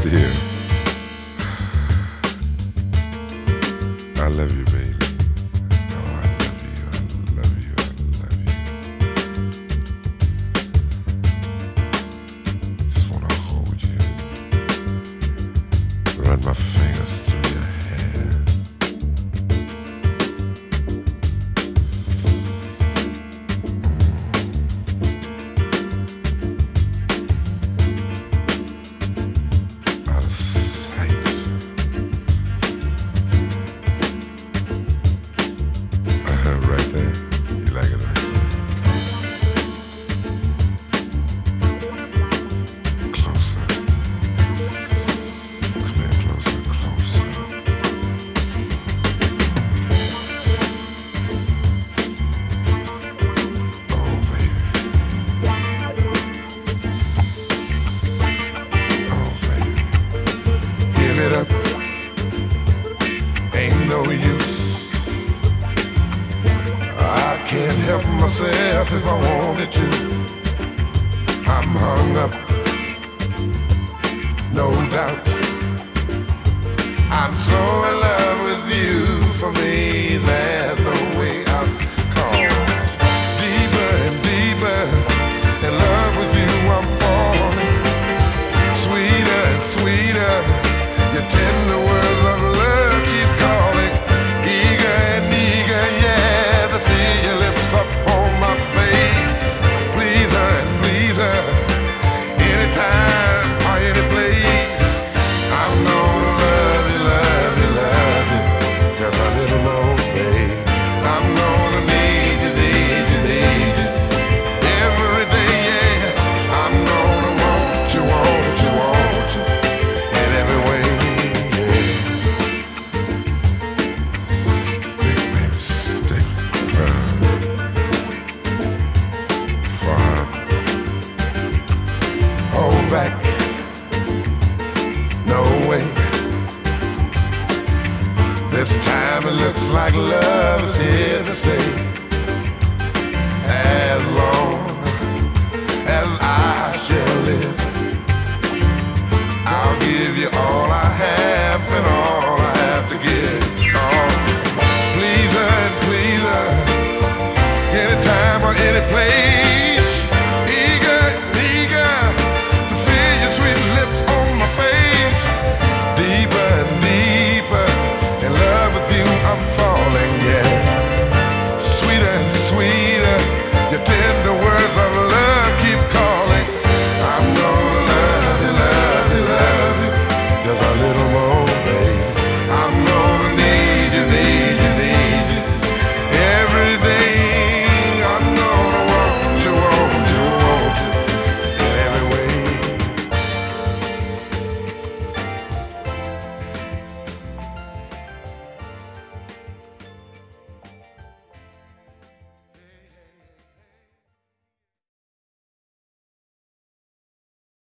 Dear, I love you, baby. Oh, I love you, I love you, I love you. Just wanna hold you, run my fingers through your hair. Out of sight. Right there. You like it right there. Closer. Come here, closer, closer. Oh, baby. Oh, baby. Give it up. Ain't no use. I can't help myself if I wanted to. I'm hung up, no doubt. I'm so in love with you. For me, there's no way out. 'Cause deeper and deeper in love with you, I'm falling. Sweeter and sweeter, your tender words of love keep calling. Eager and eager, yeah, to see your lips up on my face. Please her and please her, anytime or any place. I'm gonna love you, love you, love you, just a little more, babe. I'm gonna need you, need you, need you, every day, yeah. I'm gonna want you, want you, want you, in every way, yeah. Stick, baby, stick around. Far. Hold back. No way. This time it looks like love is here to stay.